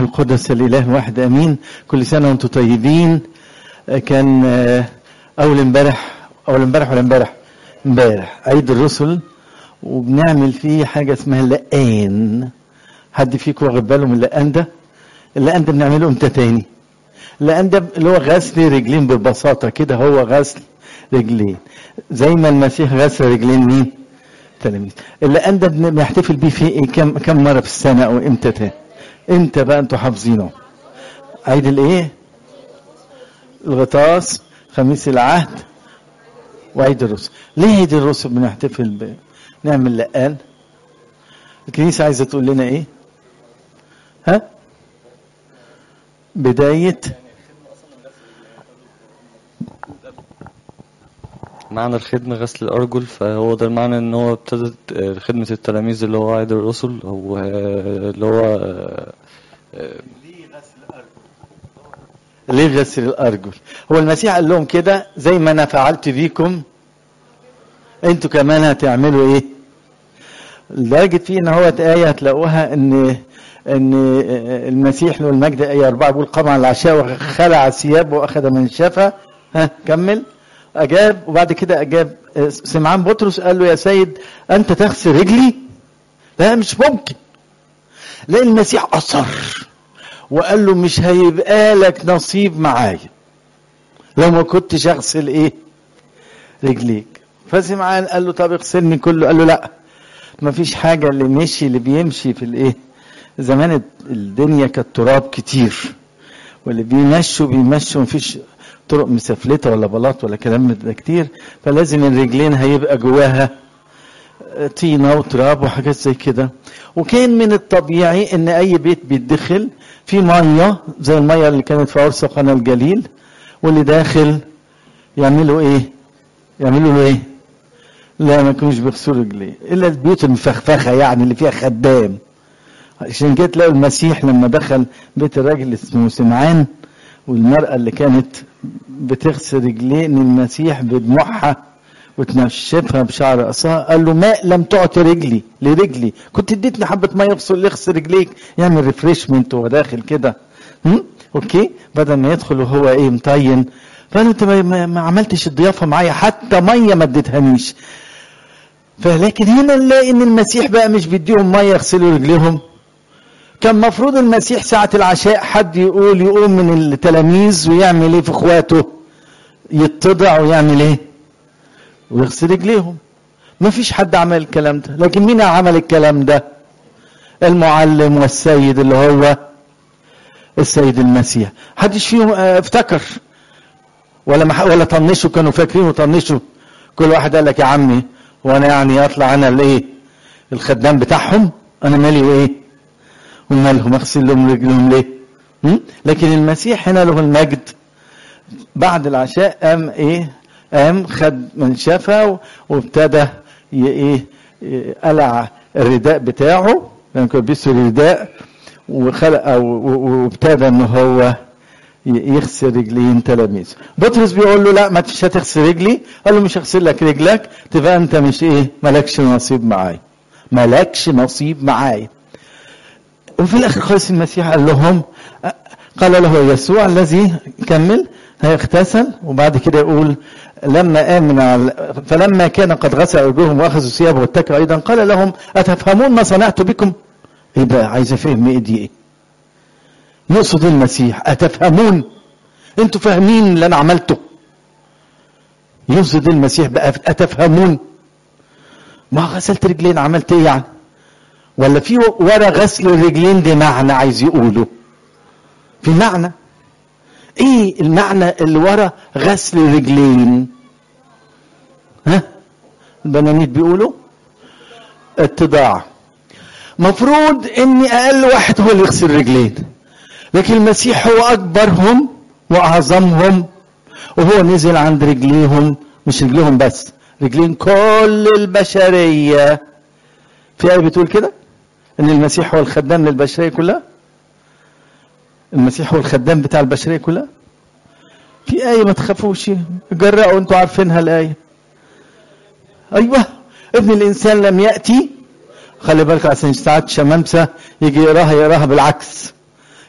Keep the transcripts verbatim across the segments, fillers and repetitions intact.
القدس الإله الواحد أمين. كل سنة وأنتم طيبين. كان أول امبارح أول امبارح ولا امبارح امبارح عيد الرسل، وبنعمل فيه حاجة اسمها اللقان. حد فيكم واخد باله من اللقان ده؟ اللقان ده بنعمله امتى تاني؟ اللقان ده اللي هو غسل رجلين، ببساطة كده هو غسل رجلين زي ما المسيح غسل رجلين مين؟ تلاميذ. اللقان ده بنحتفل بيه في ايه؟ كم كم مرة في السنة او امتى تاني؟ امتى بقى انتوا حافظينه؟ عيد الايه؟ الغطاس، خميس العهد، وعيد الرسل. ليه عيد الرسل بنحتفل ب نعمل لقان؟ الكنيسة عايزة تقول لنا ايه؟ ها؟ بداية معنى الخدمة غسل الأرجل، فهو ده المعنى ان هو ابتدت خدمة التلاميذ اللي هو عيد الرسل، او اللي هو ليه غسل الأرجل؟ هو المسيح قال لهم كده زي ما أنا فعلت بيكم أنتوا كمان هتعملوا إيه؟ لدرجة فيه إن هو آية هتلاقوها إن إن المسيح له المجد آية أربعة بيقول قام على العشاء وخلع ثيابه وأخذ منشفة. ها كمل. أجاب، وبعد كده أجاب سمعان بطرس قال له يا سيد أنت تغسل رجلي؟ لا مش ممكن. لأن المسيح أصر وقال له مش هيبقى لك نصيب معايا لو ما كنتش اغسل ايه؟ رجليك. فسمعان قال له طب اغسلني كله. قال له لا، ما فيش حاجة. اللي مشي اللي بيمشي في الايه زمان الدنيا كانت تراب كتير، واللي بيمشوا بيمشوا مفيش طرق مسفلتة ولا بلاط ولا كلام ده كتير، فلازم الرجلين هيبقى جواها طينة وتراب وحاجات زي كده. وكان من الطبيعي ان اي بيت بيتدخل في مية زي المية اللي كانت في عرس قنا الجليل، واللي داخل يعملوا ايه؟ يعملوا له ايه؟ لا ما كانوش بيغسلوا رجليه الا البيوت المفخفخة يعني اللي فيها خدام. عشان كده تلاقوا المسيح لما دخل بيت الراجل اسمه سمعان والمرأة اللي كانت بتغسل رجليه ان المسيح بدموعها وتنشفها بشعر رأسها قال له ماء لم تعطي رجلي لرجلي، كنت اديتني حبة مية يغسل يغسل رجليك، يعمل ريفريشمنت وهو داخل كده. اوكي، بدل ما يدخل وهو ايه مطين. فقال انت ما, ما عملتش الضيافة معايا، حتى مية ما اديتهانيش. فلكن هنا نلاقي ان المسيح بقى مش بيديهم مية يغسلوا رجليهم. كان مفروض المسيح ساعة العشاء حد يقول يقوم من التلاميذ ويعمل ايه في اخواته؟ يتضع ويعمل ايه؟ ويغسل رجليهم. ما فيش حد عمل الكلام ده. لكن مين عمل الكلام ده؟ المعلم والسيد اللي هو السيد المسيح. حدش فيهم افتكر ولا مح... ولا طنشوا، كانوا فاكرين وطنشوا. كل واحد قال لك يا عمي وانا يعني اطلع انا الايه الخدام بتاعهم؟ انا مالي وايه ومالهم اغسل لهم رجلهم ليه؟ م? لكن المسيح هنا له المجد بعد العشاء قام ايه؟ قام خد منشفة وابتدى ايه قلع الرداء بتاعه، لان يعني كان بيلبس الرداء، وخلق وابتدى ان هو يغسل رجلين تلاميذه. بطرس بيقول له لا ما مش هتغسل رجلي. قال له مش هغسل لك رجلك، تبقى انت مش ايه مالكش نصيب معايا، مالكش نصيب معايا. وفي الاخر خالص المسيح قال لهم، قال له يسوع الذي كمل هيغتسل، وبعد كده يقول لما آمن فلما كان قد غسل أرجلهم وأخذوا ثيابه واتكأوا أيضا قال لهم أتفهمون ما صنعت بكم؟ إيه بقى عايز أفهم إيه دي؟ إيه يقصد المسيح أتفهمون؟ أنتوا فاهمين اللي أنا عملته؟ يقصد المسيح بقى أتفهمون؟ ما غسلت رجلين عملت إيه يعني؟ ولا في ورا غسل الرجلين دي معنى عايز يقوله؟ في معنى ايه المعنى اللي ورا غسل الرجلين؟ ها البنانيت بيقولوا اتضاع. مفروض ان اقل واحد هو اللي يغسل رجلين، لكن المسيح هو اكبرهم واعظمهم، وهو نزل عند رجليهم، مش رجليهم بس، رجلين كل البشرية. في آية بتقول كده ان المسيح هو الخدام للبشرية كلها. المسيح هو الخدام بتاع البشرية كلها. في آية ما تخافوش جرأوا، انتوا عارفينها الآية. ايوه ابن الانسان لم يأتي، خلي بالك عشان ساعات شمامسة يجي يقراها يقراها بالعكس،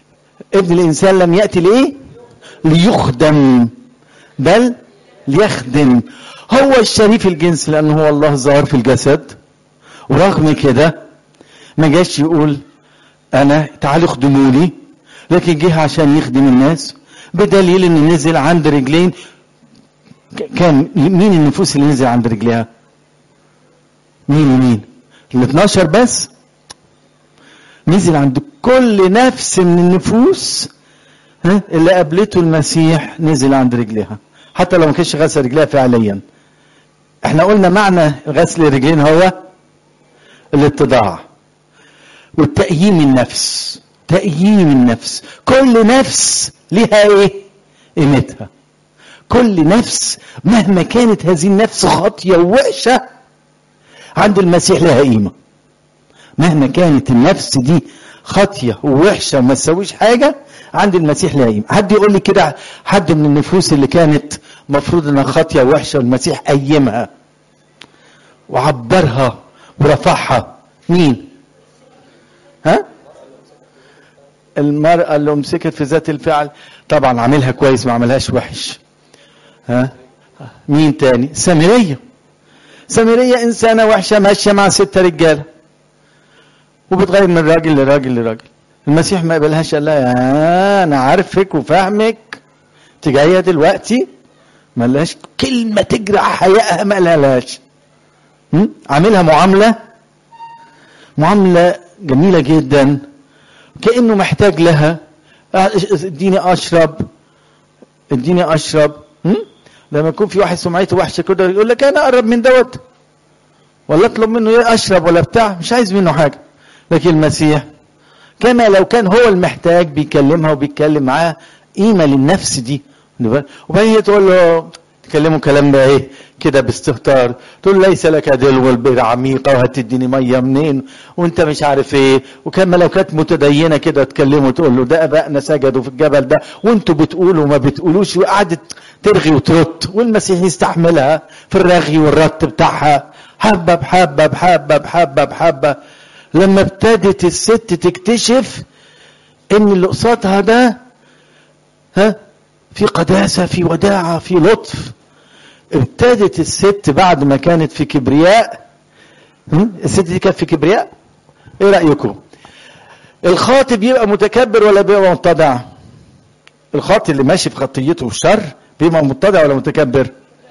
ابن الانسان لم يأتي لإيه؟ ليخدم بل ليخدم. هو الشريف الجنس لأنه هو الله ظهر في الجسد، ورغم كده ما جاش يقول أنا تعالوا خدموني، لكن جه عشان يخدم الناس، بدليل إن نزل عند رجلين. كان مين النفوس اللي نزل عند رجليها؟ مين ومين؟ ال اتناشر بس؟ نزل عند كل نفس من النفوس ها اللي قابلته المسيح، نزل عند رجليها حتى لو ما كانش غسل رجليها فعليا. احنا قلنا معنى غسل الرجلين هو الاتضاع والتأييم النفس. تأييم النفس، كل نفس لها ايه؟ قيمتها. كل نفس مهما كانت هذه النفس خاطية ووحشة عند المسيح لها قيمة. مهما كانت النفس دي خاطية ووحشة وما تسويش حاجة، عند المسيح لها قيمة. حد يقول لي كده حد من النفوس اللي كانت مفروض انها خاطية ووحشة والمسيح قيمها وعبرها ورفعها؟ مين؟ ها؟ المرأة اللي امسكت في ذات الفعل، طبعا عاملها كويس ما عملهاش وحش. ها؟ مين تاني؟ سامرية. سامرية انسانة وحشة ماشية مع ستة رجالة وبتغير من راجل لراجل لراجل. المسيح ما قبلهاش، قال لها آه انا عارفك وفاهمك، انت جايه دلوقتي، ما لهاش كلمه تجرح حيائها، ما قالهاش. عاملها معامله معامله جميله جدا، كانه محتاج لها. اديني اشرب اديني اشرب. لما يكون في واحد سمعته وحشه كده يقول لك انا اقرب من دوت ولا اطلب منه ايه اشرب ولا بتاع، مش عايز منه حاجه. لكن المسيح كما لو كان هو المحتاج بيكلمها وبيتكلم معاها، قيمه للنفس دي. وبعدين هي تقول له، تكلموا كلام ده ايه كده باستهتار، تقول ليس لك دلو البئر عميقه وهتديني ميه منين وانت مش عارف ايه. وكما لو كانت متدينه كده تكلمه تقول له ده ابائنا سجدوا في الجبل ده وانتوا بتقولوا وما بتقولوش، وقعدت ترغي وترد، والمسيح يستحملها في الرغي والرد بتاعها حبه بحبه بحبه بحبه بحبه. لما ابتدت الست تكتشف ان اللي قصادها ده ها في قداسة، في وداعة، في لطف، ابتدت الست بعد ما كانت في كبرياء. الست دي كانت في كبرياء. ايه رأيكم؟ الخاطب يبقى متكبر ولا بيبقى متضع؟ الخاطب اللي ماشي في خطيته والشر بيبقى متضع ولا متكبر؟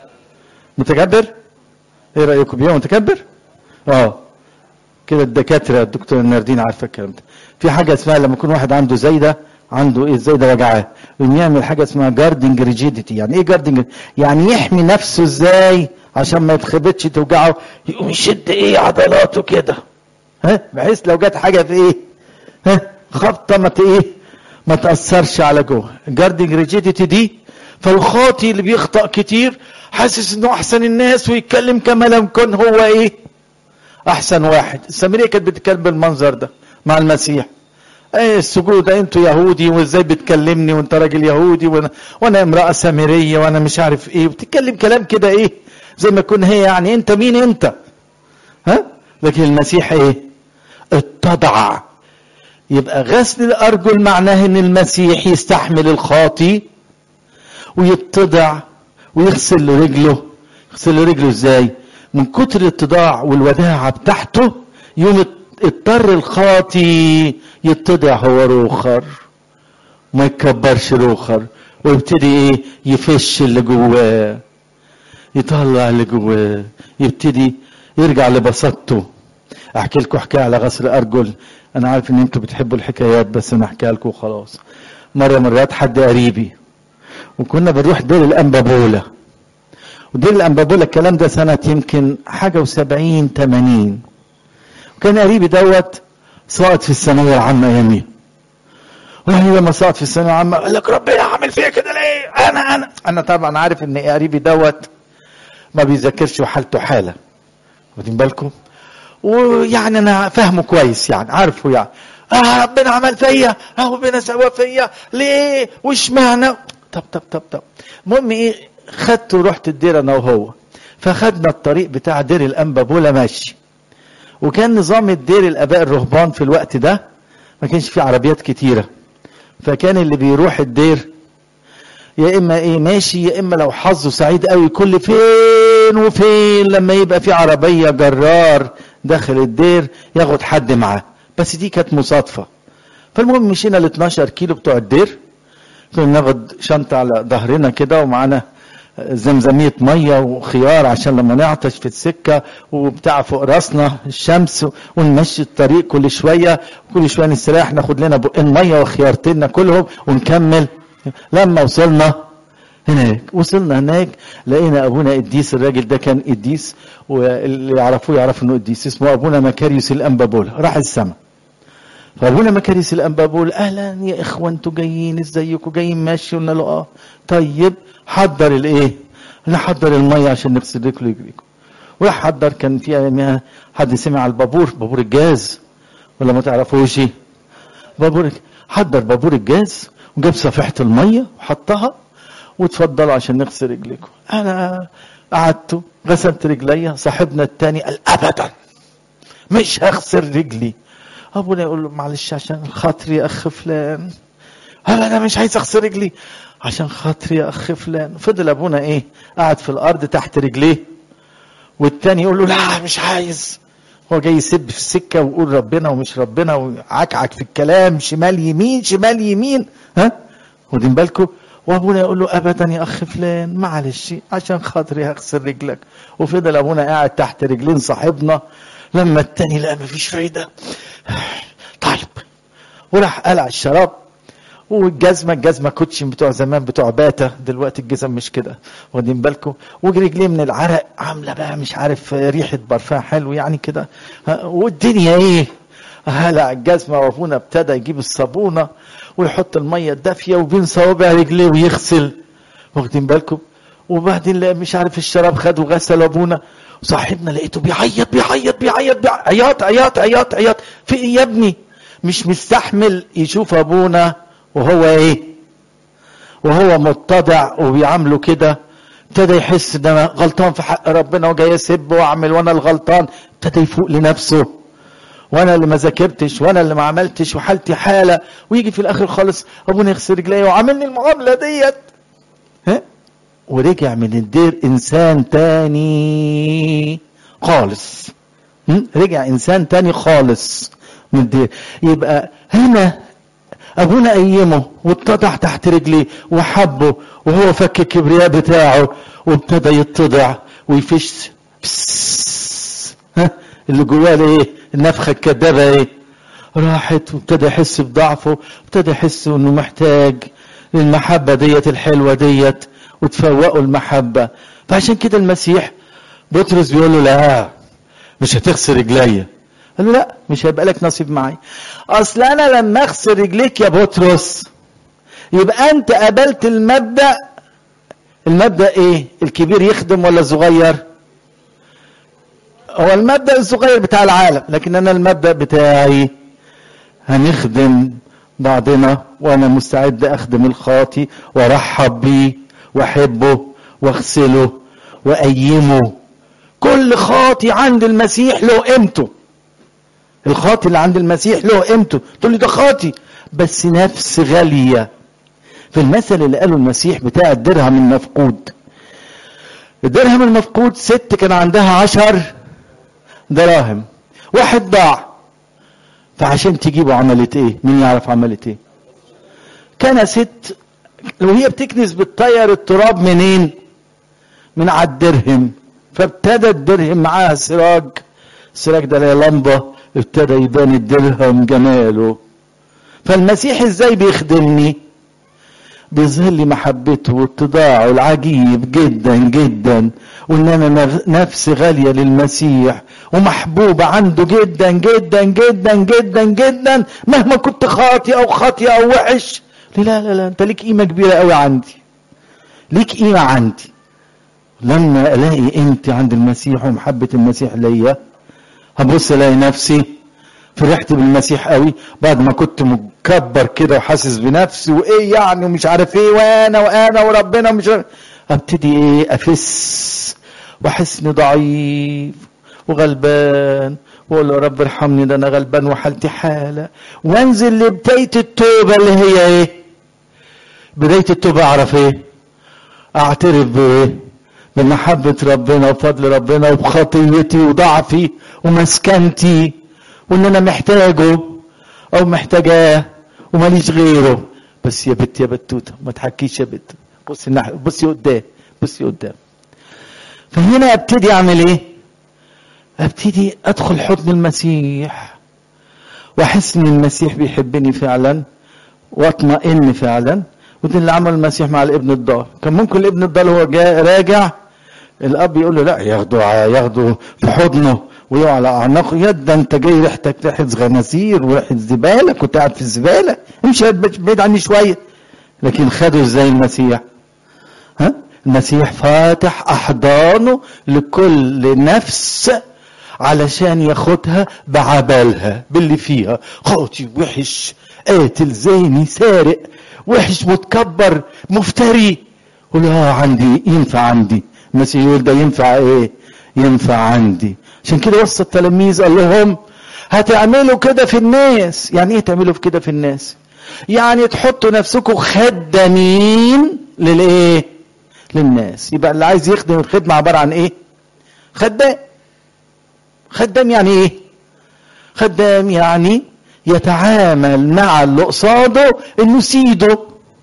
متكبر. ايه رأيكم؟ بيبقى متكبر؟ اه كده الدكاتره الدكتور الناردين عارفه الكلام ده. في حاجه اسمها لما يكون واحد عنده زايده، عنده ايه الزايده وجعاه، يعمل حاجه اسمها جاردنج ريجيديتي. يعني ايه جاردنج؟ يعني يحمي نفسه ازاي عشان ما يتخبطش توجعه، يقوم يشد ايه عضلاته كده، ها، بحيث لو جت حاجه في ايه ها خبطه ما ايه ما تاثرش على جوه. جاردنج ريجيديتي دي. فالخاطي اللي بيخطأ كتير حاسس انه احسن الناس ويتكلم كما لم يكن هو ايه احسن واحد. السامريه كانت بتتكلم بالمنظر ده مع المسيح، ايه السجود، انتوا يهودي وازاي بتكلمني وانت راجل يهودي وانا, وأنا امراه سامريه وانا مش عارف ايه، وبتتكلم كلام كده ايه زي ما يكون هي يعني انت مين انت، ها. لكن المسيح ايه؟ اتضع. يبقى غسل الارجل معناه ان المسيح يستحمل الخاطي ويتضع ويغسل له رجله. يغسل له رجله ازاي؟ من كتر الاتضاع والوداعة بتاعته يوم اضطر الخاطي يتضع هو روخر، ما يكبرش روخر، ويبتدي ايه يفش اللي جواه، يطلع اللي جواه، يبتدي يرجع لبساطته. احكي لكم حكايه على غسل ارجل. انا عارف ان انتوا بتحبوا الحكايات بس انا احكيها لكم وخلاص. مره مرات حد قريبي وكنا بنروح دير الانبابوله، ودير الانبابوله الكلام ده سنه يمكن حاجه وسبعين تمانين، وكان قريبي دوت ساقط في الثانويه العامه اياميها. وهي لما ساقط في الثانويه العامه قال لك ربنا عامل فيا كده ليه؟ انا انا انا طبعا عارف ان قريبي دوت ما بيذاكرش وحالته حاله، واخدين بالكم؟ ويعني انا فاهمه كويس، يعني عارفه يعني اه ربنا عمل فيا، اه ربنا سوى فيا ليه واشمعنى. طب طب طب طب المهم ايه، خدت ورحت الدير انا وهو، فخدنا الطريق بتاع دير الانبابوله ماشي. وكان نظام الدير الاباء الرهبان في الوقت ده ما كانش فيه عربيات كتيره، فكان اللي بيروح الدير يا اما ايه ماشي، يا اما لو حظه سعيد قوي كل فين وفين لما يبقى في عربية جرار داخل الدير ياخد حد معاه، بس دي كانت مصادفة. فالمهم مشينا ال اتناشر كيلو بتوع الدير، كنا ناخد شنطة على ظهرنا كده ومعانا زمزمية مية وخيار عشان لما نعطش في السكة، وبتاع فوق راسنا الشمس، ونمشي الطريق كل شوية كل شوية نستريح ناخد لنا بقين مية وخيارتين ناكلهم ونكمل. لما وصلنا هناك وصلنا هناك لقينا ابونا قديس، الراجل ده كان قديس واللي يعرفوه يعرفوا انه قديس، اسمه ابونا مكاريوس الانبابول، راح السما. فابونا مكاريوس الانبابول اهلا يا اخوه انتوا جايين ازيكم جايين ماشي؟ قلنا له اه. طيب حضر الايه؟ نحضر الميه عشان نغسل رجله يجريكم. وراح حضر، كان في ايامها حد سمع على البابور، بابور الجاز ولا ما تعرفوش؟ بابور، حضر بابور الجاز وجاب صفيحه الميه وحطها وتفضلوا عشان نغسل رجليكم. انا قعدت غسلت رجليا، صاحبنا التاني قال ابدا مش هغسل رجلي. ابونا يقول له معلش عشان خاطري يا اخ فلان. انا مش عايز اغسل رجلي عشان خاطري يا اخ فلان. فضل ابونا ايه قاعد في الارض تحت رجليه، والتاني يقول له لا مش عايز. هو جاي يسب في السكه ويقول ربنا ومش ربنا وعكعك في الكلام، شمال يمين شمال يمين، ها واخدين بالكم؟ وابونا يقول له ابدا يا اخ فلان معلش عشان خاطري هغسل رجلك. وفضل ابونا قاعد تحت رجلين صاحبنا لما التاني لقى مفيش فايده. طيب وراح قلع الشراب والجزمه، الجزمه كوتشن بتوع زمان بتوع باتا، دلوقتي الجزم مش كده واخدين بالكم، ورجليه من العرق عامله بقى مش عارف ريحه برفان حلو يعني كده، والدنيا ايه. هلع الجزمه وابونا ابتدى يجيب الصابونه ويحط الميه الدافيه وبين صوابع رجليه ويغسل واخدين بالكم. وبعدين مش عارف الشراب خد وغسل ابونا، وصاحبنا لقيته بيعيط بيعيط بيعيط عياط عياط عياط عياط. في ايه يا ابني؟ مش مستحمل يشوف ابونا وهو ايه وهو متضع وبيعامله كده. ابتدى يحس ان انا غلطان في حق ربنا وجاي اسب واعمل وانا الغلطان. ابتدى يفوق لنفسه، وانا اللي ما ذاكرتش وانا اللي ما عملتش وحالتي حاله. ويجي في الاخر خالص ابونا يغسل رجليه وعاملني المعامله ديت. ها ورجع من الدير انسان تاني خالص، رجع انسان تاني خالص من الدير. يبقى هنا ابونا قيمه واتضع تحت رجليه وحبه، وهو فك الكبرياء بتاعه وابتدى يتضع ويفش ها اللي جواه ايه النفخه الكدابه ايه راحت، وابتدى يحس بضعفه، ابتدى يحس انه محتاج للمحبه ديت الحلوه ديت وتفوقوا المحبه. فعشان كده المسيح بطرس بيقول له لا مش هتغسل رجليا. قال له لا مش هيبقى لك نصيب معي. اصل انا لما اغسل رجليك يا بطرس يبقى انت قبلت المبدأ. المبدأ ايه؟ الكبير يخدم ولا الصغير؟ هو المبدأ الصغير بتاع العالم، لكن انا المبدأ بتاعي هنخدم بعضنا، وانا مستعد اخدم الخاطي وارحب بيه واحبه واغسله واقيمه. كل خاطي عند المسيح له قيمته. الخاطي اللي عند المسيح له قيمته. تقول لي ده خاطي بس نفس غاليه. في المثل اللي قاله المسيح بتاع الدرهم المفقود، الدرهم المفقود ست كان عندها عشر دراهم، واحد ضاع، فعشان تجيبه عملت ايه؟ مين يعرف عملت ايه؟ كان ست وهي بتكنس بتطير التراب منين؟ من على الدرهم. فابتدى الدرهم معاها سراج، السراج ده لا لمبه، ابتدى يبان الدرهم جماله. فالمسيح ازاي بيخدمني؟ بيظهر لي محبته واتضاعه العجيب جدا جدا، وان انا نفس غاليه للمسيح ومحبوبه عنده جدا جدا جدا جدا جدا، مهما كنت خاطئ او خاطئه او وحش. لا لا لا انت ليك قيمه كبيره قوي عندي، ليك قيمه عندي. لما الاقي قيمتي عند المسيح ومحبه المسيح ليا، هبص الاقي نفسي فرحت بالمسيح قوي. بعد ما كنت مكبر كده وحاسس بنفسي وايه يعني ومش عارف ايه وانا وانا وربنا مش عارف، ابتدي ايه افس واحس اني ضعيف وغلبان واقول له يا رب ارحمني، ده انا غلبان وحالتي حاله، وانزل لبدايه التوبه اللي هي ايه؟ بدايه التوبه اعرف ايه؟ اعترف بايه؟ بمحبه ربنا وفضل ربنا وبخطيتي وضعفي ومسكنتي، وان انا محتاجه او محتاجاه وماليش غيره. بس يا بت يا بتوته ما تحكيش يا بت، بصي الناحيه، بصي قدام، بصي قدام. فهنا ابتدي اعمل ايه؟ ابتدي ادخل حضن المسيح واحس ان المسيح بيحبني فعلا واطمئن فعلا. وده اللي عمل المسيح مع الابن الضال. كان ممكن الابن الضال هو جاء راجع الاب يقول له لا، ياخده ياخده في حضنه ويقع على اعناقه، يا ده انت جاي ريحتك ريحه غنازير وريحه زباله، كنت قاعد في الزباله، امشي بعيد عني شويه. لكن خده ازاي المسيح؟ ها؟ المسيح فاتح احضانه لكل نفس علشان ياخدها بعبالها باللي فيها، خاطي وحش قاتل زاني سارق وحش متكبر مفتري، قول اه عندي ينفع، عندي المسيح يقول ده ينفع ايه؟ ينفع عندي. عشان كده وصى التلاميذ قال لهم هتعملوا كده في الناس. يعني ايه تعملوا في كده في الناس؟ يعني تحطوا نفسكم خدامين للايه؟ للناس. يبقى اللي عايز يخدم الخدمه عباره عن ايه؟ خدام. خدام يعني ايه؟ خدام يعني يتعامل مع اللي قصاده انه سيده.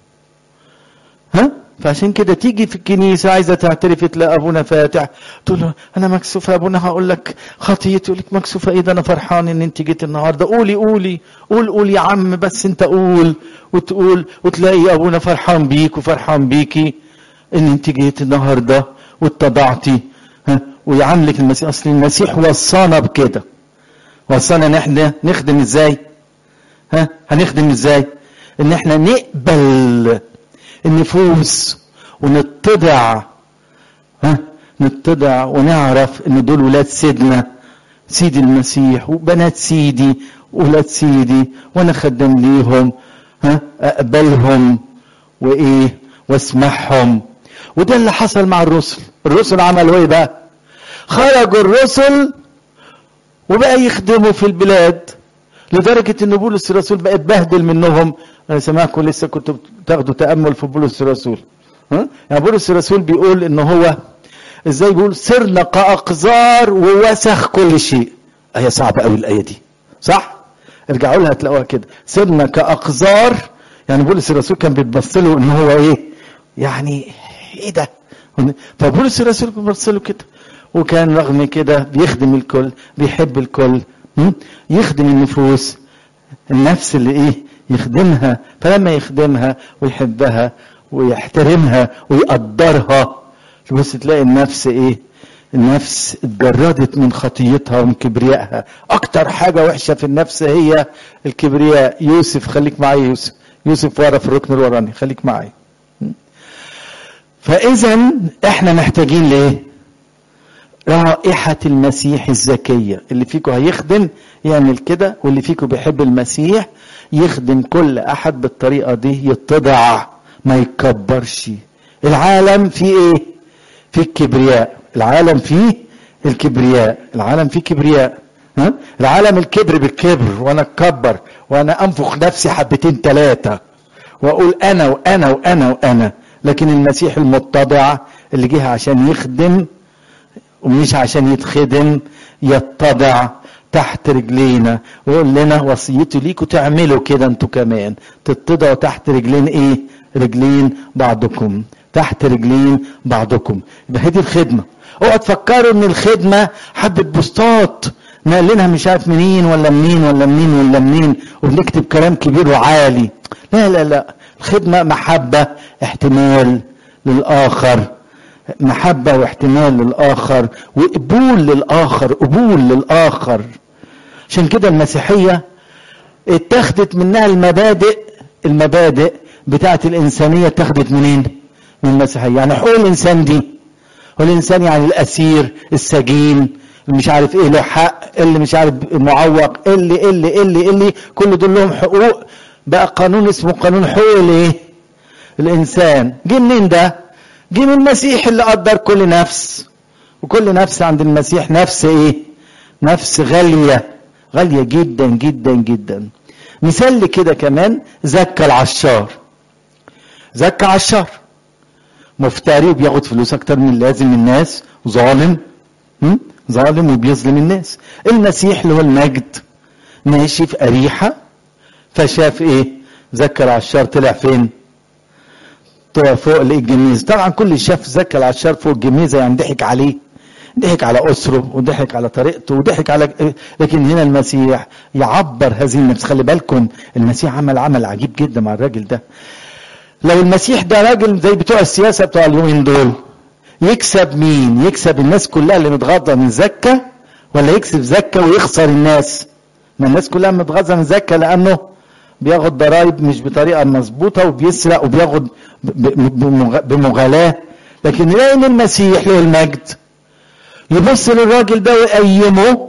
ها؟ فعشان كده تيجي في الكنيسه عايزه تعترف تلاقي ابونا فاتح، تقول له انا مكسوفه يا ابونا هقول لك خطيتي، يقول لك مكسوفه ايه؟ ده انا فرحان ان انت جيت النهارده. قولي قولي قول قول يا عم، بس انت قول. وتقول وتلاقي ابونا فرحان بيك وفرحان بيكي ان انت جيت النهارده واتضعتي. ها؟ ويعاملك المسيح. اصل المسيح وصانا بكده، وصانا ان احنا نخدم ازاي؟ ها؟ هنخدم ازاي؟ ان احنا نقبل النفوس ونتضع. ها؟ نتضع ونعرف ان دول ولاد سيدنا سيد المسيح وبنات سيدي ولاد سيدي، وانا خدام ليهم. ها؟ اقبلهم وايه؟ واسمعهم. وده اللي حصل مع الرسل. الرسل عملوا ايه بقى؟ خرجوا الرسل وبقى يخدموا في البلاد، لدرجة ان بولس الرسول بقى اتبهدل منهم. انا سمعكم لسه كنتوا بتاخدوا تأمل في بولس الرسول. ها؟ يعني بولس الرسول بيقول ان هو ازاي؟ بيقول صرنا كأقذار ووسخ كل شيء. ايه صعبة قوي الاية دي، صح؟ ارجعوا لها تلاقوها كده، صرنا كأقذار. يعني بولس الرسول كان بيتبص له ان هو ايه؟ يعني ايه ده؟ فبولس الرسول بيبص له كده، وكان رغم كده بيخدم الكل، بيحب الكل، يخدم النفوس، النفس اللي ايه؟ يخدمها. فلما يخدمها ويحبها ويحترمها ويقدرها، بس تلاقي النفس ايه؟ النفس اتجردت من خطيتها ومن كبريائها. اكتر حاجة وحشة في النفس هي الكبرياء. يوسف، خليك معايا يوسف، يوسف ورا في الركن الوراني، خليك معايا. فاذا احنا محتاجين لايه؟ رائحة المسيح الزكية. اللي فيكم هيخدم يعمل كده، واللي فيكم بيحب المسيح يخدم كل احد بالطريقة دي، يتضع ما يتكبرش. العالم فيه ايه؟ فيه الكبرياء. العالم فيه الكبرياء. العالم فيه كبرياء. ها؟ العالم الكبر بالكبر، وانا اتكبر وانا انفخ نفسي حبتين ثلاثة واقول انا وانا وانا وانا. لكن المسيح المتضع اللي جه عشان يخدم ومش عشان يتخدم، يتضع تحت رجلينا ويقول لنا وصيته ليكوا تعملوا كده انتوا كمان، تتضعوا تحت رجلين ايه؟ رجلين بعضكم، تحت رجلين بعضكم. يبقى هي دي الخدمه. اوعوا تفكروا ان الخدمه حبه بوستات نقلنها مش عارف منين ولا منين ولا منين ولا منين وبنكتب كلام كبير وعالي. لا لا لا، الخدمه محبه، احتمال للاخر، محبة واحتمال للآخر وقبول للآخر، قبول للآخر. عشان كده المسيحية اتخذت منها المبادئ، المبادئ بتاعت الإنسانية اتخذت منين؟ من المسيحية. يعني حقوق الإنسان دي، والإنسان يعني الأسير، السجين، اللي مش عارف ايه له حق، اللي مش عارف المعوق، اللي اللي اللي اللي كل دول لهم حقوق. بقى قانون اسمه قانون حقوق الايه؟ الإنسان. جه منين ده؟ جه من المسيح اللي قدر كل نفس، وكل نفس عند المسيح نفس ايه؟ نفس غالية غالية جدا جدا جدا. مثال كده كمان زكى العشار. زكى عشار مفتري وبياخد فلوس اكتر من اللازم من الناس، ظالم ظالم وبيظلم الناس. المسيح اللي هو المجد ماشي في أريحة، فشاف ايه؟ زكى العشار طلع فين؟ طلع فوق الجميزة. طبعا كل شاف زكى العشار فوق الجميزة يعني ضحك عليه، ضحك على أسره وضحك على طريقته وضحك على، لكن هنا المسيح يعبر هذه النفس. خلي بالكم المسيح عمل عمل عجيب جدا مع الراجل ده. لو المسيح ده راجل زي بتوع السياسة بتوع اليومين دول، يكسب مين؟ يكسب الناس كلها اللي متغاظة من زكى، ولا يكسب زكى ويخسر الناس؟ ما الناس كلها متغاظة من زكى لأنه بياخد ضرائب مش بطريقة مظبوطة وبيسرق وبياخد بمغالاة. لكن نلاقي ان المسيح له المجد يبص للراجل ده ويقيمه،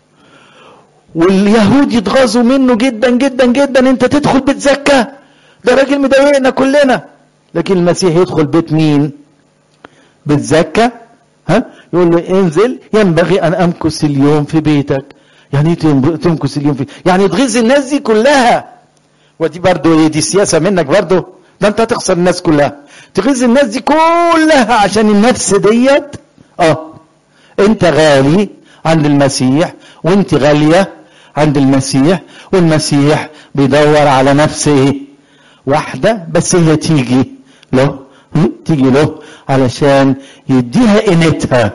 واليهود يتغاظوا منه جدا جدا جدا، انت تدخل بيت زكى؟ ده راجل مضايقنا كلنا. لكن المسيح يدخل بيت مين؟ بيت زكى. ها يقول له انزل، ينبغي ان امكث اليوم في بيتك. يعني تمكث اليوم في، يعني تغيظ الناس دي كلها. ودي برضو ايه؟ دي سياسة منك برضو، ده انت هتخسر الناس كلها. تغيظ الناس دي كلها عشان النفس ديت. اه انت غالي عند المسيح وانت غالية عند المسيح، والمسيح بيدور على نفس ايه؟ واحدة بس هي تيجي له، تيجي له علشان يديها قيمتها.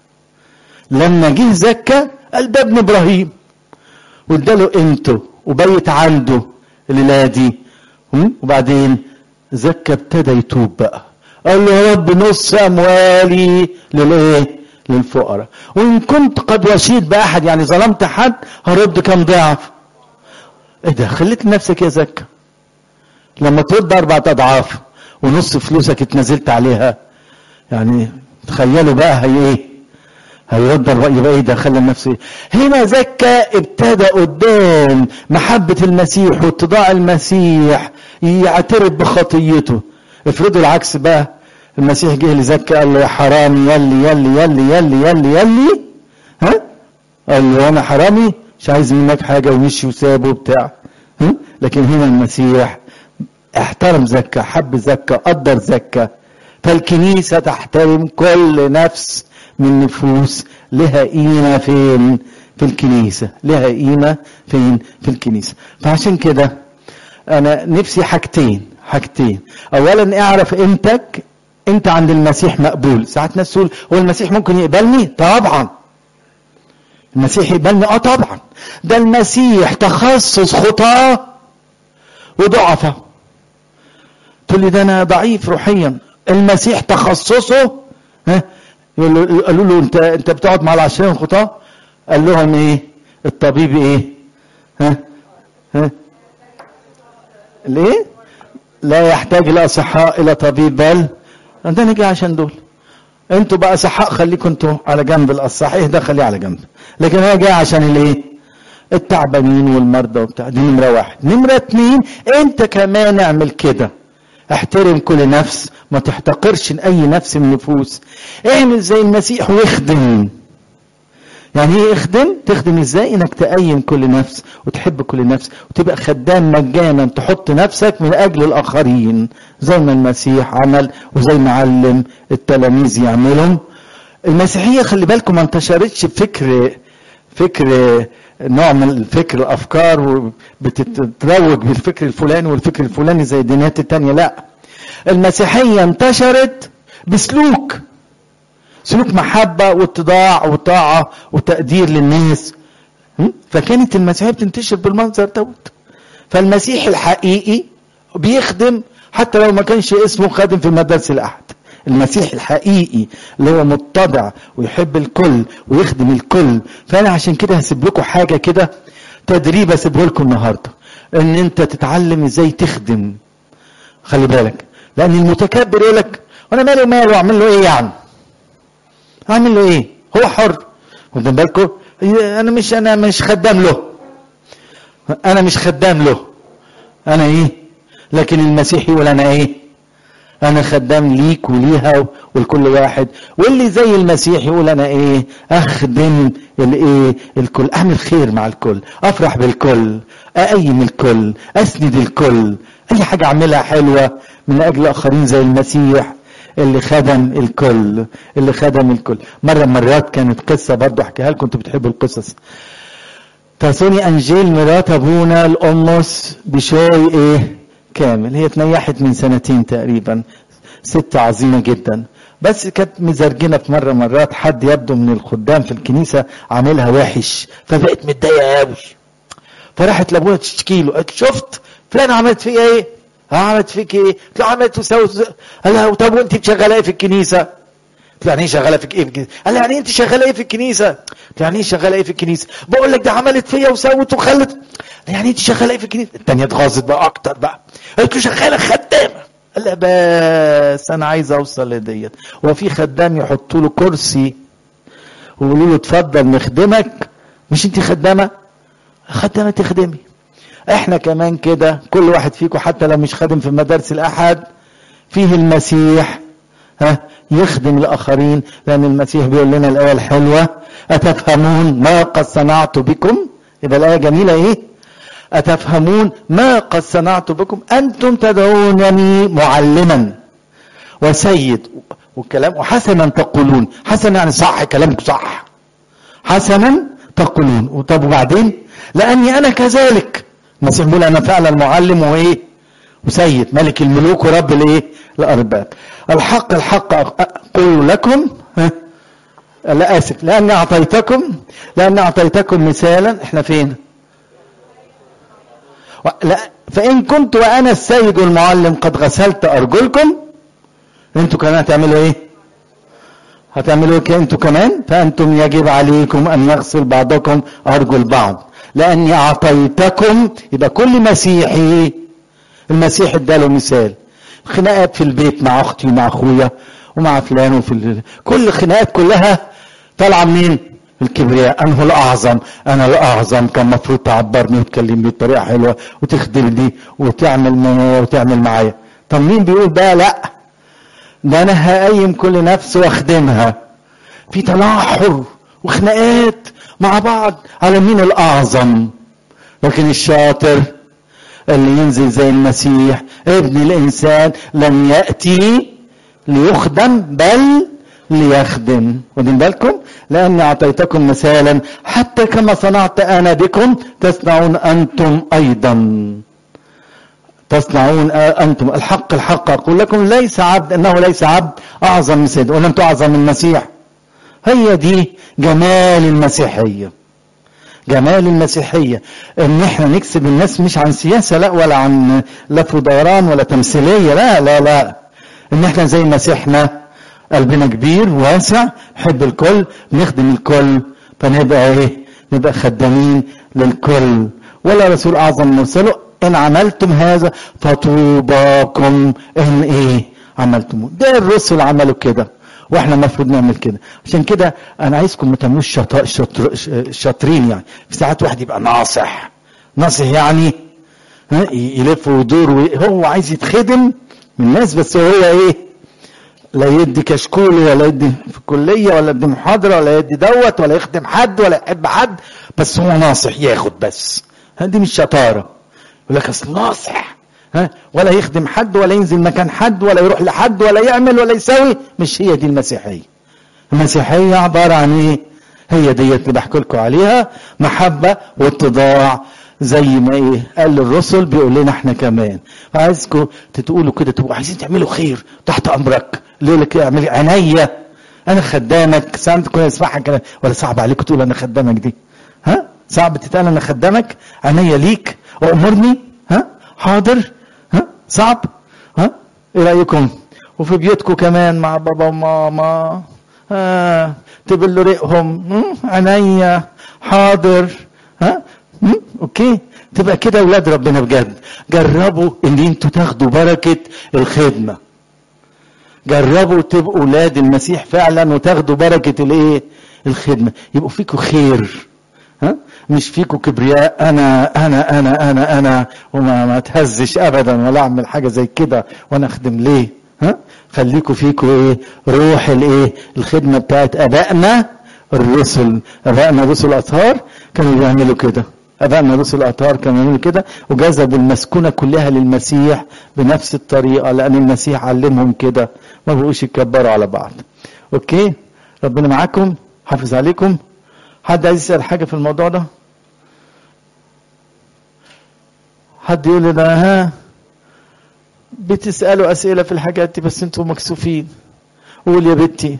لما جه زكى قال ده ابن ابراهيم واداله قيمته وبيت عنده الليله دي. وبعدين زكى ابتدى يتوب بقى، قال له يا رب نص اموالي للايه؟ للفقراء، وان كنت قد وشيت باحد، يعني ظلمت حد، هرد كم ضعف. ايه ده؟ خليت نفسك يا زكى لما ترد اربعة اضعاف ونص فلوسك اتنزلت عليها. يعني تخيلوا بقى هي ايه؟ هيرد يبقى ايه ده؟ خلى نفسه. هنا زكى ابتدى قدام محبة المسيح واتضاع المسيح يعترف بخطيته. افرضوا العكس بقى، المسيح جه لزكى قال له يا حرامي يلي يلي يلي يلي يلي يلي ها؟ قال له انا حرامي مش عايز منك حاجة ومشي وسابه وبتاع. ها؟ لكن هنا المسيح احترم زكى، حب زكى، قدر زكى. فالكنيسة تحترم كل نفس من نفوس لها قيمة فين؟ في الكنيسة. لها قيمة فين؟ في الكنيسة. فعشان كده أنا نفسي حاجتين حاجتين أولا اعرف قيمتك، أنت عند المسيح مقبول. ساعات ناس تقول هو المسيح ممكن يقبلني؟ طبعا المسيح يقبلني، اه طبعا. ده المسيح تخصص خطاه وضعفه. تقول لي ده أنا ضعيف روحيا، المسيح تخصصه ها؟ قالوا له انت انت بتقعد مع العشرين الخطاه؟ قال لهم ايه؟ الطبيب ايه؟ ها ها ليه؟ لا يحتاج الاصحاء الى طبيب، بل انت نجي عشان دول. انتوا بقى صحاء خليكم انتوا على جنب، الصحيح ده خليه على جنب، لكن هو جاي عشان الايه؟ التعبانين والمرضى وبتاع. دي نمره واحد. نمره اتنين، انت كمان اعمل كده، احترم كل نفس، ما تحتقرش اي نفس من النفوس. اعمل زي المسيح واخدم. يعني ايه اخدم؟ تخدم ازاي؟ انك تقيم كل نفس وتحب كل نفس وتبقى خدام مجانا، تحط نفسك من اجل الاخرين زي ما المسيح عمل وزي ما علم التلاميذ يعملهم. المسيحية خلي بالكم ما انتشرتش بفكر فكر نوع من الفكر الافكار وبتتروج بالفكر الفلاني والفكر الفلاني زي الديانات التانية. لا، المسيحية انتشرت بسلوك، سلوك محبة واتضاع وطاعة وتقدير للناس. فكانت المسيحية بتنتشر بالمنظر دوت. فالمسيح الحقيقي بيخدم حتى لو ما كانش اسمه خادم في مدرسة الأحد. المسيح الحقيقي اللي هو متضع ويحب الكل ويخدم الكل. فأنا عشان كده هسيب لكم حاجة كده، تدريب هسيبه لكم النهاردة، ان انت تتعلم ازاي تخدم. خلي بالك، لان المتكبر يقول لك وانا مالي وماله، اعمل له ايه يعني؟ اعمل له ايه؟ هو حر. واخدين بالكم؟ انا مش انا مش خدام له، انا مش خدام له، انا ايه؟ لكن المسيح يقول انا ايه؟ انا خدام ليك وليها ولكل واحد. واللي زي المسيح يقول انا ايه؟ اخدم الايه؟ الكل، اعمل خير مع الكل، افرح بالكل، اقيم الكل، اسند الكل، اي حاجة اعملها حلوة من اجل اخرين زي المسيح اللي خدم الكل، اللي خدم الكل. مرة مرات كانت قصة برضو احكيها لكم، كنتوا بتحبوا القصص. تاسوني انجيل مرات ابونا القمص بشوي ايه كامل، هي اتنيحت من سنتين تقريبا، ست عظيمة جدا، بس كانت مزرجنة في مرة مرات حد يبدو من الخدام في الكنيسة عاملها وحش، فبقت متضايقة قوي، فراحت لابوها تشتكي له، قالت شفت فلان عملت فيا ايه؟ عملت فيك ايه؟ قلت له عملت وسوت. قال لها طب وانت شغاله ايه في الكنيسه؟ قلت له يعني ايه شغاله فيك ايه في الكنيسه؟ قال لها يعني انت شغاله ايه في الكنيسه؟ قلت له يعني ايه شغاله ايه في الكنيسه؟ بقول لك ده عملت فيا وسوت وخلت. يعني انت شغاله ايه في الكنيسه؟ الثانيه اتغاظت بقى اكتر بقى، قالت له شغاله خدامه. قال لها بس انا عايز اوصل لديت. هو في خدام يحطوا له كرسي ويقولوا له اتفضل نخدمك؟ مش انت خدامه؟ خدامه تخدمي. احنا كمان كده، كل واحد فيكم حتى لو مش خادم في مدارس الاحد فيه المسيح ها يخدم الاخرين، لان المسيح بيقول لنا الايه الحلوه اتفهمون ما قد صنعت بكم؟ يبقى الايه جميله ايه؟ اتفهمون ما قد صنعت بكم انتم تدعونني معلما وسيد والكلام وحسنا تقولون. حسنا يعني صح، كلامك صح، حسنا تقولون. طب وبعدين؟ لاني انا كذلك. المسيح بيقول انا فعلا معلم وايه؟ وسيد، ملك الملوك ورب الايه؟ الارباب. الحق الحق اقول لكم، ها لا اسف، لاني اعطيتكم لاني اعطيتكم مثالا. احنا فين؟ لا، فان كنت وانا السيد والمعلم قد غسلت ارجلكم، انتوا كمان هتعملوا ايه؟ هتعملوا ايه انتوا كمان؟ فانتم يجب عليكم ان يغسل بعضكم ارجل بعض، لاني اعطيتكم. يبقى كل مسيحي المسيح اداله مثال. خناقات في البيت مع اختي ومع اخويا ومع فلان، وفي ال... كل خناقات كلها طالعه منين؟ الكبرياء. انا هو الاعظم، انا الاعظم، كان المفروض تعبرني وتكلمني بطريقه حلوه وتخدمني وتعمل وتعمل معايا. طب مين بيقول بقى لا ده انا هقيم كل نفس واخدمها؟ في تناحر وخناقات مع بعض على مين الاعظم. لكن الشاطر اللي ينزل زي المسيح ابن الانسان لم ياتي ليخدم بل ليخدم. واخدين بالكم؟ لاني اعطيتكم مثالا حتى كما صنعت انا بكم تصنعون انتم ايضا. تصنعون انتم. الحق الحق اقول لكم ليس عبد انه ليس عبد اعظم من سيد، ولم تعظم من المسيح. هي دي جمال المسيحيه. جمال المسيحيه ان احنا نكسب الناس مش عن سياسه، لا، ولا عن لف ودوران ولا تمثيليه، لا لا لا، ان احنا زي مسيحنا قلبنا كبير واسع، نحب الكل، نخدم الكل، فنبقى ايه؟ نبقى خدامين للكل. ولا رسول اعظم من مرسله. ان عملتم هذا فطوباكم ان ايه؟ عملتموه. ده الرسل عملوا كده، واحنا المفروض نعمل كده. عشان كده انا عايزكم ما تعملوش شطا... شطر... شاطرين. يعني في ساعات واحد يبقى ناصح ناصح يعني ها يلف ويدور وهو عايز يتخدم من الناس، بس هو ايه؟ لا يدي كشكول ولا يدي في الكليه ولا يدي محاضره ولا يدي دوت ولا يخدم حد ولا يحب حد، بس هو ناصح ياخد بس. هذه مش شطاره. يقول لك اصل ناصح ها، ولا يخدم حد ولا ينزل مكان حد ولا يروح لحد ولا يعمل ولا يسوي. مش هي دي المسيحيه. المسيحيه عباره عن ايه؟ هي ديت اللي بحكي لكم عليها، محبه واتضاع، زي ما ايه قال الرسل بيقول لنا احنا كمان. فعايزكم تقولوا كده، تبقوا عايزين تعملوا خير تحت امرك. ليه لك اعملي عينيا انا خدامك. ساعات تكون اسمعها كلام، ولا صعب عليكم تقول انا خدامك دي؟ ها صعب تتقال انا خدامك؟ عينيا ليك وامرني. ها حاضر. ها صعب. ها ايه رايكم؟ وفي بيوتكم كمان مع بابا وماما ها تبلوا ريقهم عينيا حاضر. ها مم؟ اوكي. تبقى كده اولاد ربنا بجد. جربوا ان انتوا تاخدوا بركه الخدمه. جربوا تبقوا اولاد المسيح فعلا وتاخدوا بركه الايه؟ الخدمه. يبقوا فيكم خير، ها مش فيكم كبرياء. انا انا انا انا انا وما ما تهزش ابدا ولا اعمل حاجه زي كده وانا اخدم ليه. ها خليكوا فيكوا ايه روح الايه الخدمه بتاعت ابائنا الرسل. ابائنا الرسل الاطهار كانوا بيعملوا كده. ابائنا الرسل الاطهار كانوا بيعملوا كده وجذبوا المسكونه كلها للمسيح بنفس الطريقه، لان المسيح علمهم كده، ما بقوش يتكبروا على بعض. اوكي، ربنا معاكم، حافظ عليكم. حد عايز يسال حاجه في الموضوع ده؟ حد يقول لي ده ها بتسالوا اسئله في الحاجات دي بس انتوا مكسوفين. قول يا بنتي.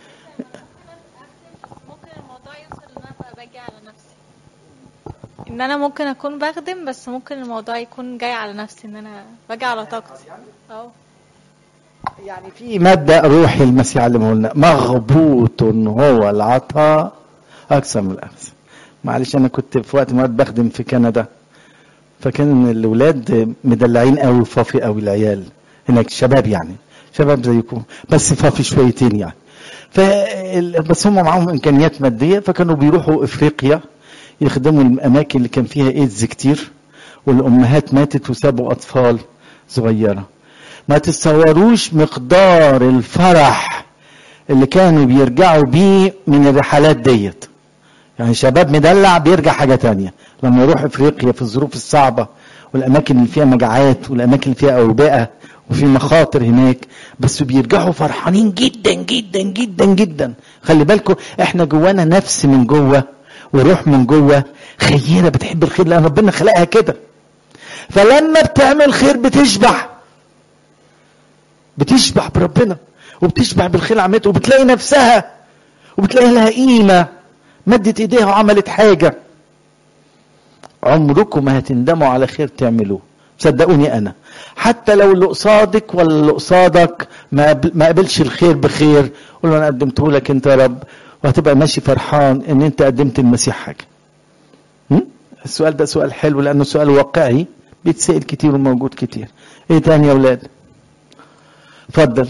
ممكن الموضوع يوصل ان انا ابقى باجي على نفسي، ان انا ممكن اكون بخدم بس ممكن الموضوع يكون جاي على نفسي، ان انا باجي على طاقتي. اه يعني في مبدأ روحي المسيح علمه لنا، مغبوط هو العطاء اكثر من الاخذ. معلش انا كنت في وقت ما بخدم في كندا، فكان الاولاد مدلعين قوي وفافي قوي، العيال هناك شباب يعني شباب زيكم بس فافي شويتين يعني. ف بس هم معاهم امكانيات ماديه، فكانوا بيروحوا افريقيا يخدموا الاماكن اللي كان فيها ايدز كتير والامهات ماتت وسابوا اطفال صغيره. ما تتصوروش مقدار الفرح اللي كانوا بيرجعوا بيه من الرحلات ديت. يعني شباب مدلع بيرجع حاجه تانية لما يروح افريقيا في الظروف الصعبه والاماكن اللي فيها مجاعات والاماكن اللي فيها اوبئه وفي مخاطر هناك، بس بيرجعوا فرحانين جدا جدا جدا جدا. خلي بالكم احنا جوانا نفس من جوه وروح من جوه خيره بتحب الخير، لان ربنا خلقها كده. فلما بتعمل خير بتشبع بتشبع بربنا وبتشبع بالخير عملته، وبتلاقي نفسها وبتلاقي لها قيمه، مدت ايديها وعملت حاجه. عمركم ما هتندموا على خير تعملوه، صدقوني انا. حتى لو اللي قصادك ولا اللي قصادك ما ما قبلش الخير بخير، قول له انا قدمته لك انت يا رب، وهتبقى ماشي فرحان ان انت قدمت المسيح حاجه. السؤال ده سؤال حلو لانه سؤال واقعي بيتسأل كتير وموجود كتير. ايه تاني يا اولاد؟ اتفضل.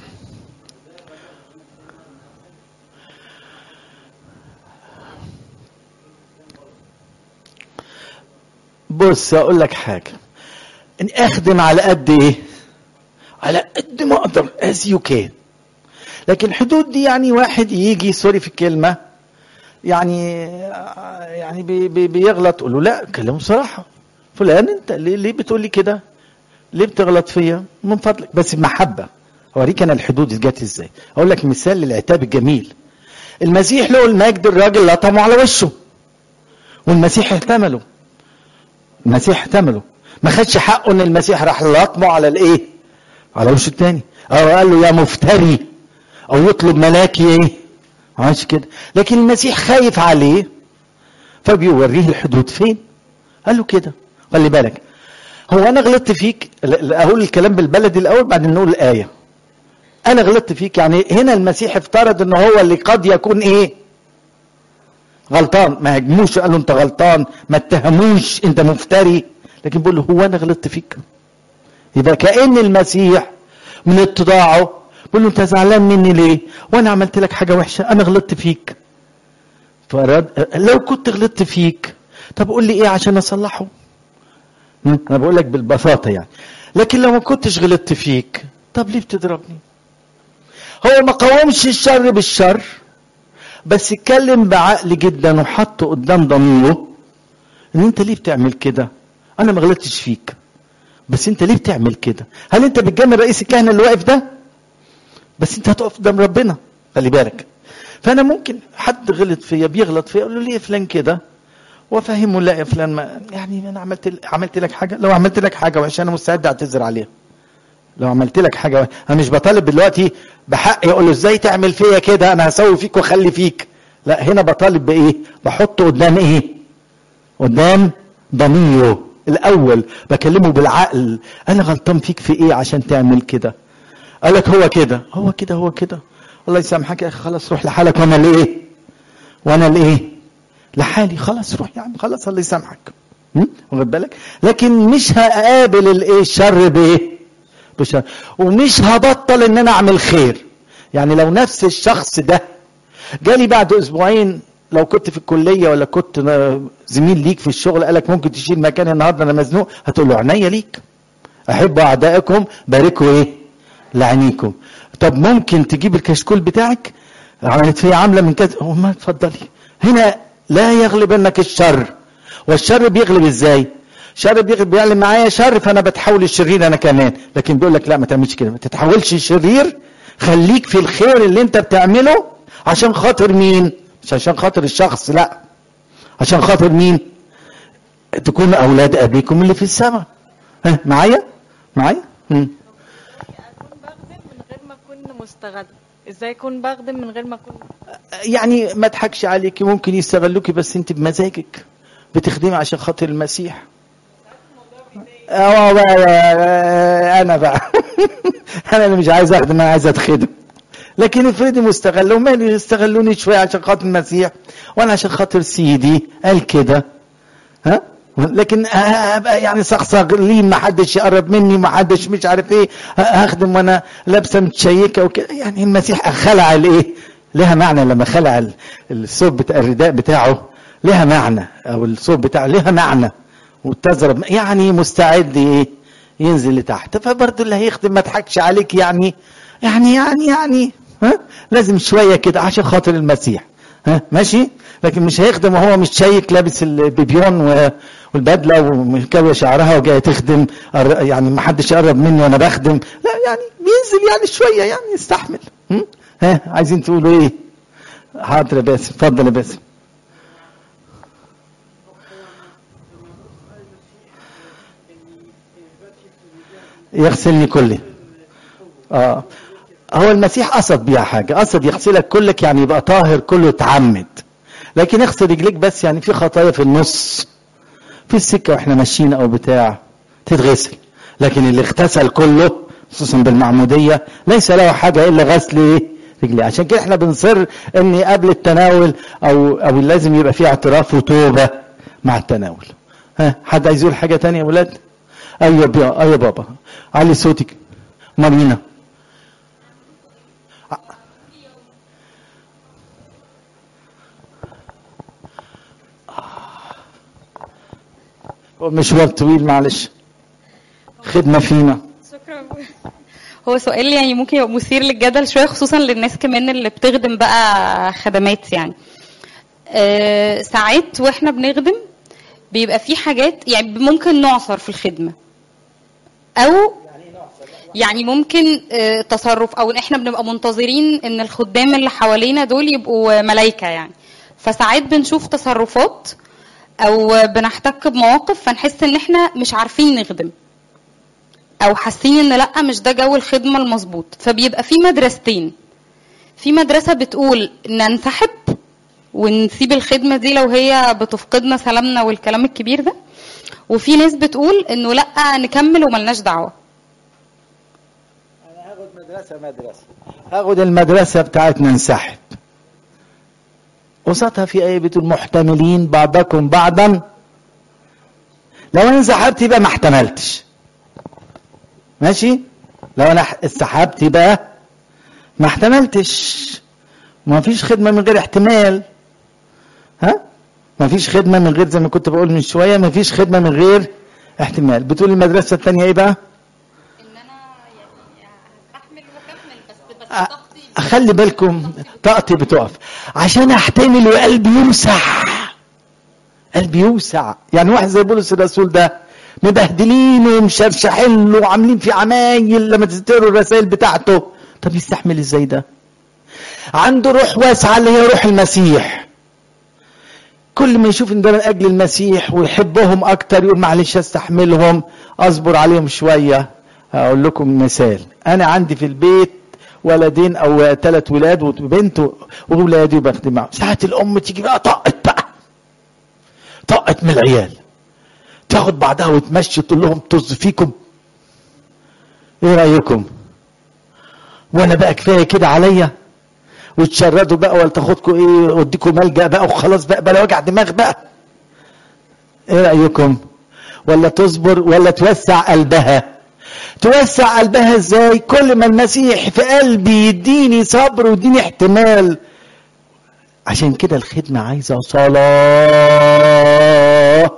بص اقول لك حاجه، ان اخدم على قد ايه؟ على قد ما اقدر as you can. لكن الحدود دي يعني واحد يجي سوري في الكلمه يعني يعني بي بي بيغلط، قول له لا كلمه صراحه، فلان انت ليه, ليه بتقول لي كده؟ ليه بتغلط فيا؟ من فضلك بس بمحبه. اوريك انا الحدود جت ازاي. اقول لك مثال للعتاب الجميل. المسيح له المجد الراجل لطمه على وشه والمسيح احتمله. المسيح احتمله، ما خدش حقه ان المسيح راح لطمه على الايه؟ على وشه الثاني، او قال له يا مفتري، او يطلب ملاكي ايه؟ عايش كده. لكن المسيح خايف عليه فبيوريه الحدود فين. قال له كده خلي بالك، هو انا غلطت فيك، اقول الكلام بالبلدي الاول بعدين نقول الايه. انا غلطت فيك، يعني هنا المسيح افترض ان هو اللي قد يكون ايه؟ غلطان. ما هجموش قال له انت غلطان، ما اتهموش انت مفتري، لكن بيقول له هو انا غلطت فيك. يبقى كأن المسيح من اتضاعه بيقول له انت زعلان مني ليه؟ وانا عملت لك حاجه وحشه؟ انا غلطت فيك. فرد لو كنت غلطت فيك طب قول لي ايه عشان اصلحه؟ انا بقول لك بالبساطه يعني. لكن لو ما كنتش غلطت فيك طب ليه بتضربني؟ هو ما قاومش الشر بالشر، بس اتكلم بعقل جدا وحطه قدام ضميره ان انت ليه بتعمل كده؟ انا ما غلطتش فيك بس انت ليه بتعمل كده؟ هل انت بتجامل رئيس الكهنه اللي واقف ده؟ بس انت هتقف قدام ربنا، خلي بالك. فانا ممكن حد غلط فيا بيغلط فيا اقول له ليه فلان كده؟ وافهمه لا يا فلان ما يعني انا عملت عملت لك حاجه، لو عملت لك حاجه وحشه انا مستعد اعتذر عليها. لو عملت لك حاجه وحشة. انا مش بطالب دلوقتي بحقي اقول له ازاي تعمل فيا كده، انا هسوي فيك واخلي فيك. لا، هنا بطالب بايه؟ بحطه قدام ايه؟ قدام ضميره الاول، بكلمه بالعقل. انا غلطان فيك في ايه عشان تعمل كده؟ قال لك هو كده هو كده هو كده الله يسامحك يا اخي، خلاص روح لحالك وانا الايه؟ وانا الايه؟ لحالي. خلاص روح يا عم، خلاص الله يسامحك. واخد بالك؟ لكن مش هقابل الايه؟ الشر بايه؟ بشر. ومش هبطل ان انا اعمل خير. يعني لو نفس الشخص ده جالي بعد اسبوعين، لو كنت في الكليه ولا كنت زميل ليك في الشغل قالك ممكن تشيل مكاني النهارده انا مزنوق، هتقول له عينيا ليك، احبوا اعدائكم باركوا ايه؟ لعينيكم. طب ممكن تجيب الكشكول بتاعك عملت فيه عامله من كذا، ما اتفضلي. هنا لا يغلبنك الشر. والشر بيغلب ازاي؟ الشر بيغلب بيعمل معايا شر فانا بتحول الشرير انا كمان، لكن بيقول لك لا ما تعملش كده، ما تتحولش شرير، خليك في الخير اللي انت بتعمله. عشان خاطر مين؟ مش عشان خاطر الشخص، لا، عشان خاطر مين؟ تكون اولاد ابيكم اللي في السماء. ها معايا معايا اكون بخدم من غير ما اكون مستغل. ازاي اكون بخدم من غير ما اكون يعني ما اضحكش عليكي، ممكن يستغلوكي بس انت بمزاجك بتخدمي عشان خاطر المسيح. اه بقى انا بقى انا اللي مش عايز اخدم، انا عايز اتخدم. لكن افرضي مستغل ومالي يستغلوني شويه عشان خاطر المسيح وانا عشان خاطر سيدي قال كده، ها؟ لكن ابقى يعني صغصغ لي ما حدش يقرب مني ما حدش مش عارف ايه، هخدم وانا لابسه متشيكه وكده. يعني المسيح خلع الايه؟ لها معنى لما خلع الثوب بتاع الرداء بتاعه، لها معنى، او الثوب بتاعه لها معنى، وتزرب يعني مستعد ايه؟ ينزل لتحت. فبرضه اللي هيخدم ما اضحكش عليك، يعني يعني يعني يعني ها لازم شويه كده عشان خاطر المسيح، ها ماشي. لكن مش هيخدم وهو مش شايك لابس البيبيون والبدله ومكويه شعرها وجاي تخدم، يعني ما حدش يقرب مني وانا بخدم، لا يعني بينزل يعني شويه، يعني يستحمل. ها عايزين تقولوا ايه؟ حاضر يا باسم، اتفضل يا باسم. يغسلني كلي. اه هو المسيح قصد بيها حاجه، قصد يغسلك كلك يعني يبقى طاهر كله تعمد. لكن اغسل رجليك بس، يعني في خطايا في النص في السكه واحنا ماشيين او بتاع تتغسل. لكن اللي اغتسل كله خصوصا بالمعموديه ليس له حاجه الا غسل ايه؟ رجليه. عشان كده احنا بنصر ان قبل التناول او او لازم يبقى في اعتراف وتوبه مع التناول. ها حد عايز يقول حاجه ثانيه يا ولاد؟ ايوه بيا ايوه بابا علي صوتك. مارينا مشوار طويل معلش، خدمه فينا. شكرا. هو سؤال يعني ممكن يبقى مثير للجدل شويه، خصوصا للناس كمان اللي بتخدم بقى خدمات. يعني أه ساعات واحنا بنخدم بيبقى في حاجات يعني ممكن نعصر في الخدمه، او يعني ممكن أه تصرف، او احنا بنبقى منتظرين ان الخدام اللي حوالينا دول يبقوا ملائكه يعني. فساعات بنشوف تصرفات او بنحتك بمواقف فنحس ان احنا مش عارفين نخدم، او حاسين ان لا مش ده جو الخدمه المظبوط. فبيبقى في مدرستين، في مدرسه بتقول ننسحب ونسيب الخدمه دي لو هي بتفقدنا سلامنا والكلام الكبير ده، وفي ناس بتقول انه لا نكمل وملناش دعوه. انا هاخد مدرسه مدرسه هاخد المدرسه بتاعت ننسحب. قصتها في ايه؟ بتقول محتملين بعضكم بعضا. لو انا انسحبت يبقى ما احتملتش، ماشي. لو انا انسحبت يبقى ما احتملتش. ما فيش خدمه من غير احتمال، ها؟ ما فيش خدمه من غير، زي ما كنت بقول من شويه، ما فيش خدمه من غير احتمال. بتقول المدرسه الثانيه ايه بقى؟ ان انا يعني هستحمل واكمل، بس بس طاقتي اخلي بالكم طاقتي بتقف عشان احتمل وقلبي يوسع. قلبي يوسع. يعني واحد زي بولس الرسول ده مبهدلين ومشرشحين له وعاملين في عمايل لما تستقروا الرسائل بتاعته، طب يستحمل ازاي ده؟ عنده روح واسعه اللي هي روح المسيح. كل ما يشوف ان ده من اجل المسيح ويحبهم اكتر يقول معلش استحملهم، اصبر عليهم شويه. هقول لكم مثال. انا عندي في البيت ولدين او ثلاث ولاد وبنت وولادي وبخدم معاهم. ساعات الام تيجي بقى طقت بقى طقت من العيال، تاخد بعضها وتمشي تقول لهم طز فيكم. ايه رايكم؟ وانا بقى كفايه كده عليا؟ وتشردوا بقى ولا تاخدكم ايه وديكم ملجأ بقى وخلاص بقى بلا وجع دماغ بقى. ايه رايكم؟ ولا تصبر ولا توسع قلبها؟ توسع قلبها ازاي؟ كل ما المسيح في قلبي يديني صبر ويديني احتمال. عشان كده الخدمه عايزه صلاه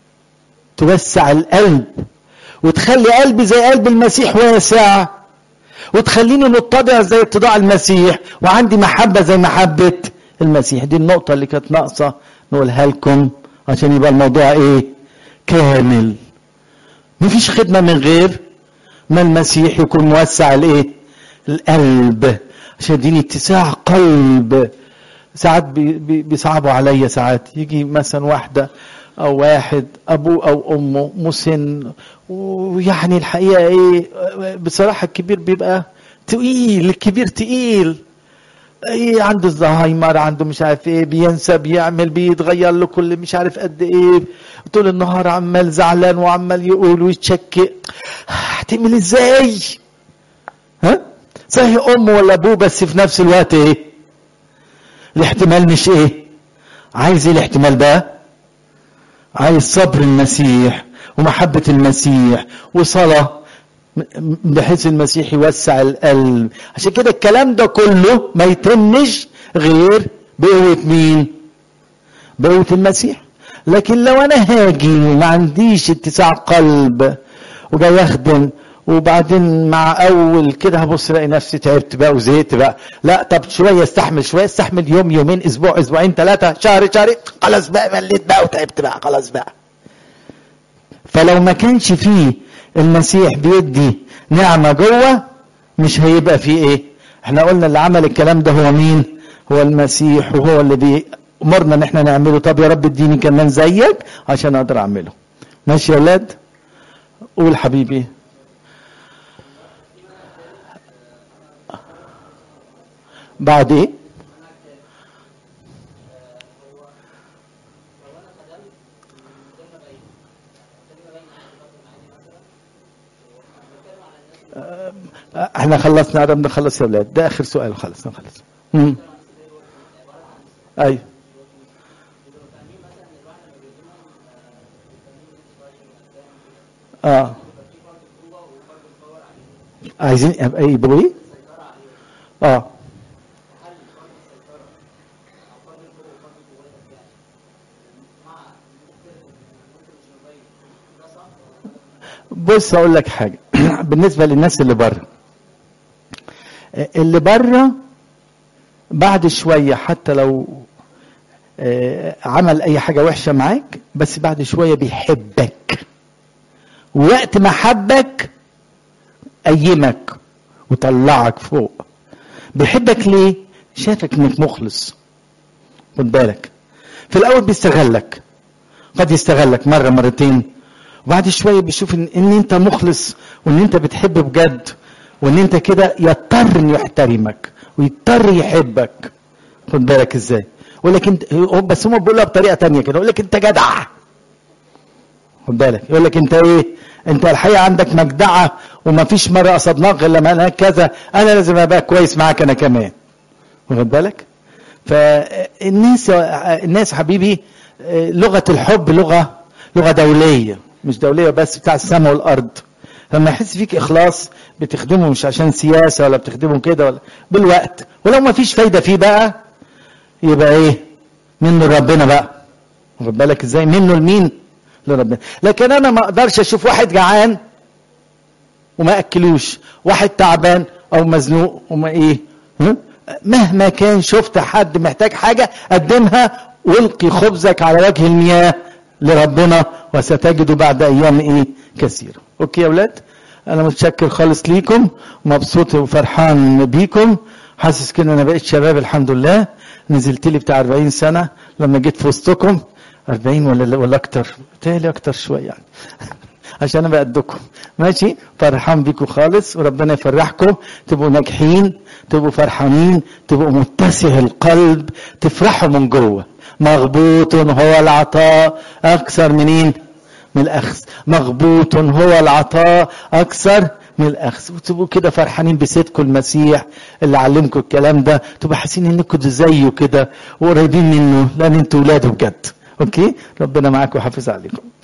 توسع القلب وتخلي قلبي زي قلب المسيح واسع. وتخليني متضع زي اتضاع المسيح، وعندي محبة زي محبة المسيح. دي النقطة اللي كانت ناقصة نقولها لكم عشان يبقى الموضوع ايه؟ كامل. مفيش خدمة من غير ما المسيح يكون موسع الايه؟ القلب، عشان يديني اتساع قلب. ساعات بيصعبوا عليا، ساعات يجي مثلا واحدة او واحد ابوه او امه مسن، ويعني الحقيقة ايه بصراحة الكبير بيبقى تقيل، الكبير تقيل، ايه عنده الزهايمر، عنده مش عارف ايه، بينسى، بيعمل، بيتغير له كل مش عارف قد ايه، طول النهار عمال زعلان وعمال يقول ويتشكي. هتعمل ازاي؟ ها؟ صحيح امه ولا ابوه، بس في نفس الوقت ايه؟ الاحتمال مش ايه؟ عايز ايه الاحتمال ده؟ عايز صبر المسيح ومحبة المسيح وصلاة بحيث المسيح يوسع القلب. عشان كده الكلام ده كله ما يتمش غير بقوة مين؟ بقوة المسيح. لكن لو انا هاجي وما عنديش اتساع قلب وجاي اخدم وبعدين مع اول كده هبص الاقي نفسي تعبت بقى وزهقت بقى، لا طب شويه استحمل، شويه استحمل، يوم يومين اسبوع اسبوعين ثلاثه شهر شهرين، خلاص بقى مليت بقى وتعبت بقى خلاص بقى. فلو ما كانش فيه المسيح بيدي نعمه جوه مش هيبقى فيه ايه؟ احنا قلنا اللي عمل الكلام ده هو مين؟ هو المسيح، وهو اللي بيأمرنا ان احنا نعمله. طب يا رب اديني كمان زيك عشان اقدر اعمله. ماشي يا ولاد؟ قول حبيبي. بعد ايه؟ احنا خلصنا، قربنا نخلص يا ولاد، ده اخر سؤال، خلص نخلص. امم ايوه اه عايزين يبقوا ايه؟ اه بص اقول لك حاجه. بالنسبه للناس اللي بره، اللي بره بعد شويه حتى لو عمل اي حاجه وحشه معاك، بس بعد شويه بيحبك، ووقت ما حبك قيمك وطلعك فوق. بيحبك ليه؟ شافك انك مخلص. خد بالك، في الاول بيستغلك، قد يستغلك مره مرتين، وبعد شويه بيشوف ان, إن انت مخلص وان انت بتحب بجد، وان انت كده يضطر انه يحترمك ويضطر يحبك. خد بالك ازاي؟ يقول لك انت، بس هم بيقولها بطريقه تانية كده، يقول لك انت جدع. خد بالك، يقول لك انت ايه؟ انت الحقيقه عندك مجدعه ومفيش مره قصدناك غير لما انا كذا، انا لازم ابقى كويس معاك انا كمان. واخد بالك؟ فالناس الناس حبيبي لغه الحب لغه لغه دوليه، مش دوليه بس، بتاع السماء والارض. لما يحس فيك اخلاص بتخدمه مش عشان سياسه ولا بتخدمه كده ولا بالوقت، ولو ما فيش فايده فيه بقى يبقى ايه؟ منه لربنا بقى. واخد بالك ازاي؟ منه لمين؟ لربنا. لكن انا ما اقدرش اشوف واحد جعان وما اكلوش، واحد تعبان او مزنوق وما ايه، مهما كان شفت حد محتاج حاجه قدمها، والقي خبزك على وجه المياه لربنا وستجدوا بعد ايام ايه؟ كثيره. اوكي يا اولاد؟ انا متشكر خالص ليكم، مبسوط وفرحان بيكم، حاسس كده انا بقيت شباب الحمد لله. نزلت لي بتاع أربعين سنه لما جيت في وسطكم. أربعين ولا ولا اكتر؟ تالي اكتر شويه يعني عشان انا بقدكم. ماشي؟ فرحان بيكم خالص، وربنا يفرحكم، تبقوا ناجحين، تبقوا فرحانين، تبقوا متسع القلب، تفرحوا من جوه. مغبوط هو العطاء اكثر منين؟ من الاخذ. مغبوط هو العطاء اكثر من الاخذ. وتبقوا كده فرحانين بسيدكم المسيح اللي علمكم الكلام ده، تبقوا حاسين انكم زيه كده وقريبين منه، لان انتوا ولاده بجد. اوكي؟ ربنا معاكم ويحافظ عليكم.